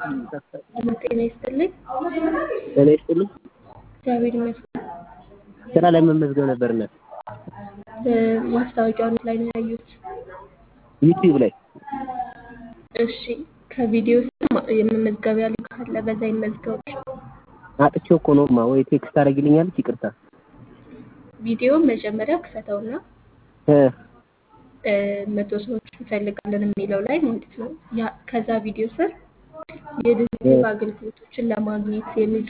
ጤና ይስጥልኝ። ጤና ይስጥልኝ። እግዚአብሔር ይመስገን። ስራ ላይ መመዝገብ ነበርና ማስታወቂያውን ላይ ነው ያዩት። ዩቲዩብ ላይ። እሺ ከቪዲዮ ስር የመመዝገቢያ ሊንክ አለ፣ በዛ ይመዝገቡ። አጥቼው እኮ ነው ወይ ቴክስት አደርግልኛለች? ይቅርታ። ቪዲዮ መጀመሪያ ክፈተውና 100 ሰዎች እንፈልጋለን የሚለው ላይ ማለት ነው። ከዛ ቪዲዮ ስር የድርጅት አገልግሎቶችን ለማግኘት የሚል